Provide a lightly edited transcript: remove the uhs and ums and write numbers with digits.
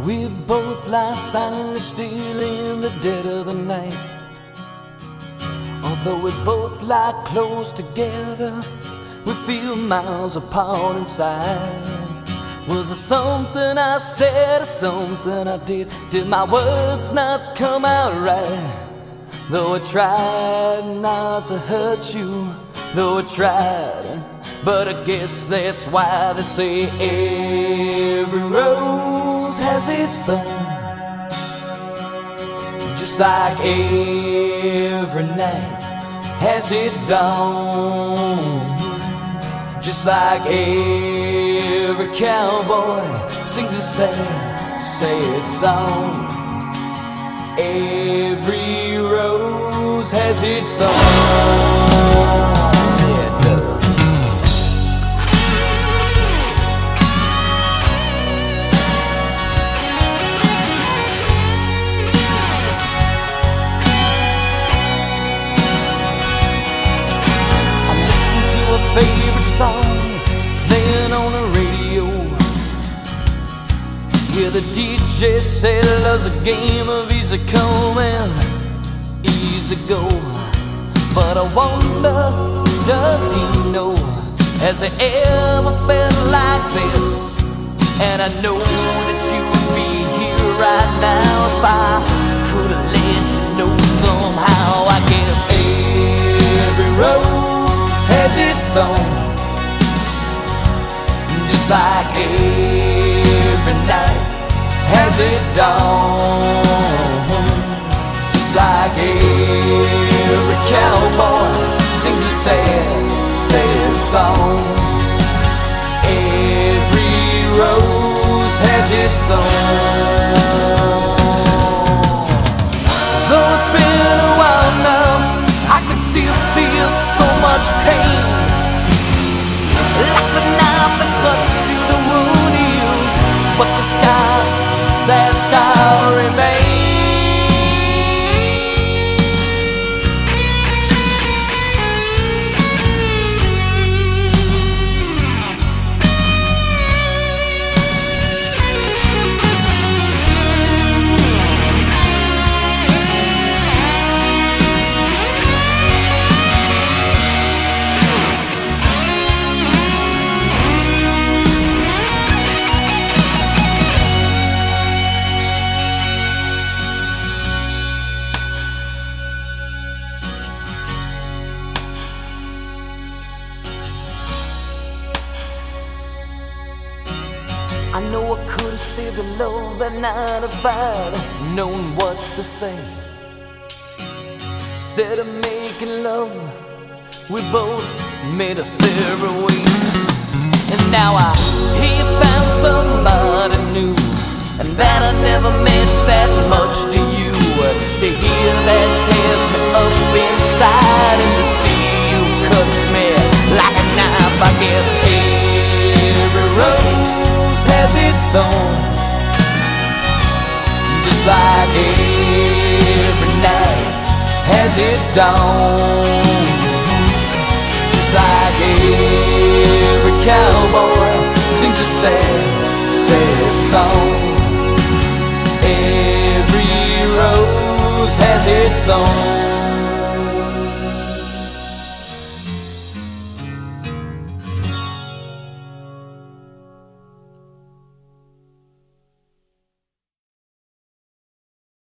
We both lie silently still in the dead of the night. Although we both lie close together, we feel miles apart inside. Was it something I said or something I did? Did my words not come out right? Though I tried not to hurt you, though I tried, but I guess that's why they say every rose has its thorn, just like every night has its dawn, just like every cowboy sings a sad song. Every rose has its thorn. Yeah, it does. I listen to a favorite song playing on the radio. Yeah, the DJ said love's a game of easy come and easy go. But I wonder, does he know? Has he ever felt like this? And I know that you would be here right now if I could have let you know somehow. I guess every rose has its thorn, just like every night has its dawn, just like every cowboy sings a sad song. Every rose has its thorn. Though it's been a while now, I can still feel so much pain, like the knife that cuts you the wound heals, but the scar, that scar remains. I know I could have saved the love that night if I'd known what to say. Instead of making love, we both made us separate ways. And now I hear you found somebody new, and that I never meant that much to you. To hear that tears me up inside, and to see you cuts me like a knife. I guess every rose has its thorn, just like every night has its dawn, just like every cowboy sings a sad song. Every rose has its thorn.